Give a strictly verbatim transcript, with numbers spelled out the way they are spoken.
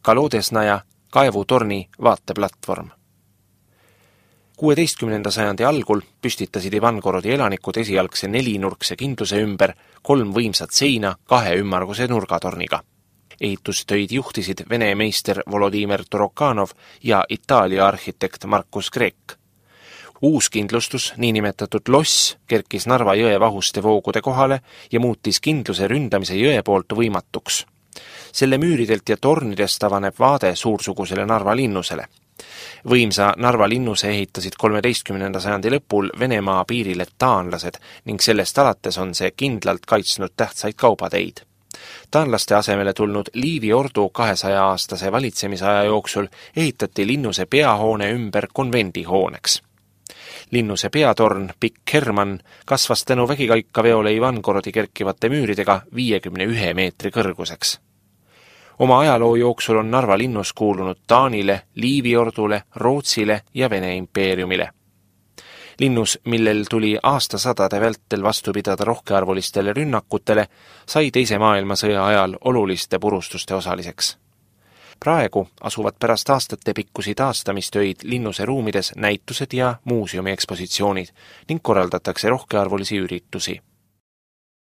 Kolodesnaja kaevutorni vaateplatvorm. kuueteistkümnenda sajandi algul püstitasid Ivangorodi elanikud esialgse nelinurkse kindluse ümber kolm võimsat seina kahe ümmarguse nurgatorniga. Ehitustöid juhtisid Vene meister Volodimir Torokanov ja Itaalia arhitekt Markus Kreek. Uus kindlustus, niinimetatud loss, kerkis Narva jõe vahuste voogude kohale ja muutis kindluse ründamise jõe poolt võimatuks. Selle müüridelt ja tornidest avaneb vaade suursugusele Narva linnusele. Võimsa Narva linnuse ehitasid kolmeteistkümnenda sajandi lõpul Venemaa piirile taanlased ning sellest alates on see kindlalt kaitsnud tähtsaid kaubateid. Taanlaste asemele tulnud Liivi ordu kahesaja-aastase valitsemisaja jooksul ehitati linnuse peahoone ümber konvendihooneks. Linnuse peatorn Pikk Hermann kasvas tänu vägikaikaveole Ivangorodi kerkivate müüridega viiekümne ühe meetri kõrguseks. Oma ajaloo jooksul on Narva linnus kuulunud Taanile, Liivi ordule, Rootsile ja Vene impeeriumile. Linnus, millel tuli aastasadade vältel vastu pidada rohkearvulistele rünnakutele, sai teise maailmasõja ajal oluliste purustuste osaliseks. Praegu asuvad pärast aastate pikkusi taastamistöid linnuse ruumides näitused ja muuseumi ekspositsioonid ning korraldatakse rohkearvulisi üritusi.